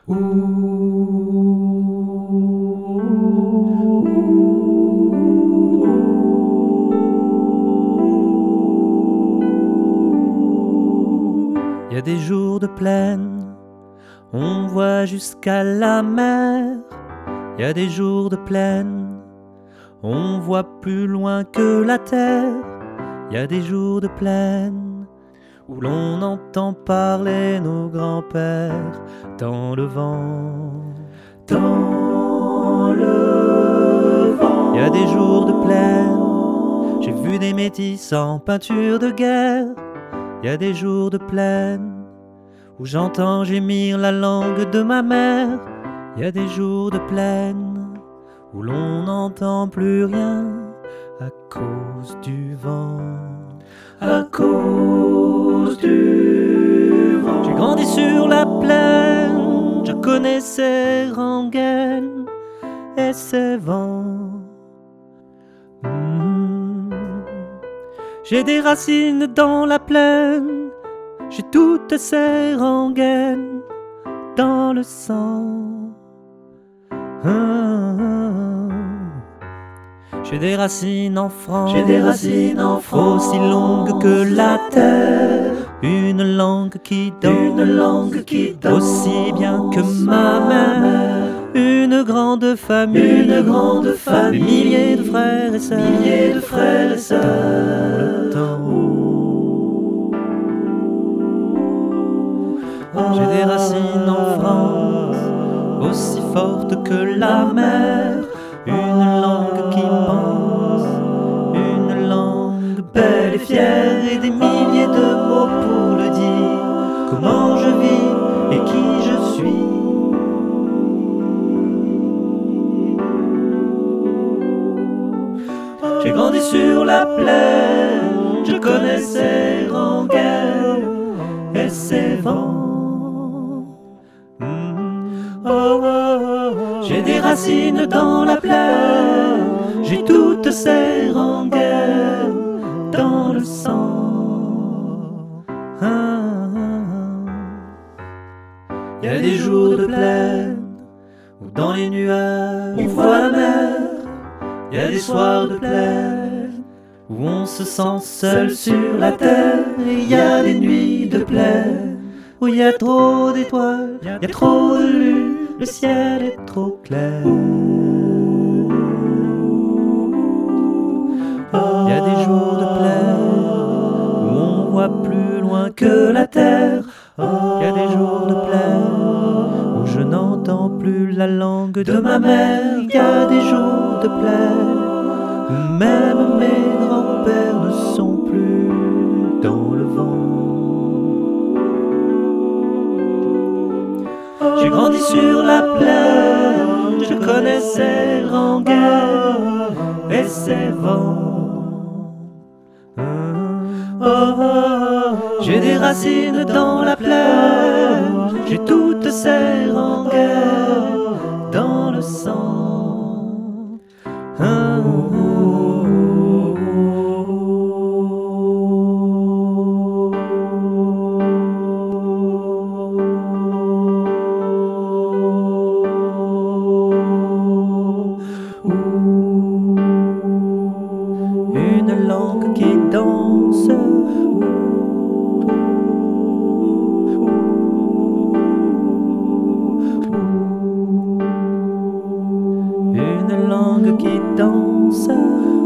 Y a des jours de plaine, on voit jusqu'à la mer. Y a des jours de plaine, on voit plus loin que la terre. Y a des jours de plaine où l'on entend parler nos grands-pères dans le vent. Dans le vent. Y a des jours de plaine, j'ai vu des métis en peinture de guerre. Y a des jours de plaine où j'entends gémir la langue de ma mère. Y a des jours de plaine où l'on n'entend plus rien à cause du vent. À cause du vent. J'ai grandi sur la plaine, je connaissais rengaines et ses vents. J'ai des racines dans la plaine, j'ai toutes ces rengaines dans le sang. J'ai des racines en France, aussi longues que la terre. Une langue qui danse, aussi bien que ma mère. Une grande famille, des milliers de frères et sœurs, dans le temps. J'ai des racines en France, aussi fortes que la mer. Une langue qui pense, une langue belle et fière, et des milliers de mots pour le dire. Comment je vis et qui je suis. J'ai grandi sur la plaine, je connais ses rengaines et ses vents. J'ai des racines dans la plaine, j'ai toutes ces rengaines dans le sang. Y a des jours de plaine où dans les nuages on voit la mer. Y a des soirs de plaine où on se sent seul sur la terre. Et y a des nuits de plaine où y a trop d'étoiles, y a trop de lune, le ciel est trop clair. Y a des jours de plaine où on voit plus loin que la terre. Y a des jours de plaine où je n'entends plus la langue de ma mère. Y a des jours de plaine où même mes grands-pères ne sont plus dans le vent. J'ai grandi sur la plaine, je connais ses rengaines et ses vents. J'ai des racines dans la plaine, j'ai toutes ces rengaines dans le sang. Une langue qui danse, une langue qui danse.